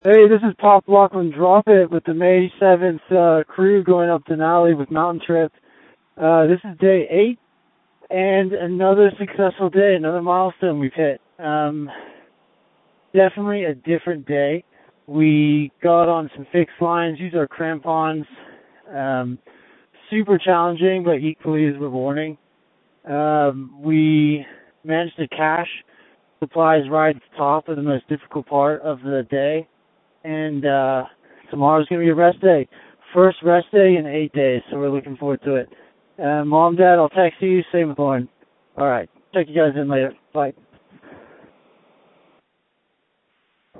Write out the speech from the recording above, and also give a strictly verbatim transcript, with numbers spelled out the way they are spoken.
Hey, this is Pop Lachlan Drop It with the May seventh uh, crew going up Denali with Mountain Trip. Uh, this is day eight and another successful day, another milestone we've hit. Um, definitely a different day. We got on some fixed lines, used our crampons. Um, super challenging, but equally as rewarding. Um, we managed to cache supplies right at the top of the most difficult part of the day. And uh, tomorrow's going to be a rest day. First rest day in eight days, so we're looking forward to it. Uh, Mom, Dad, I'll text you. Same with Lauren. All right. Check you guys in later. Bye.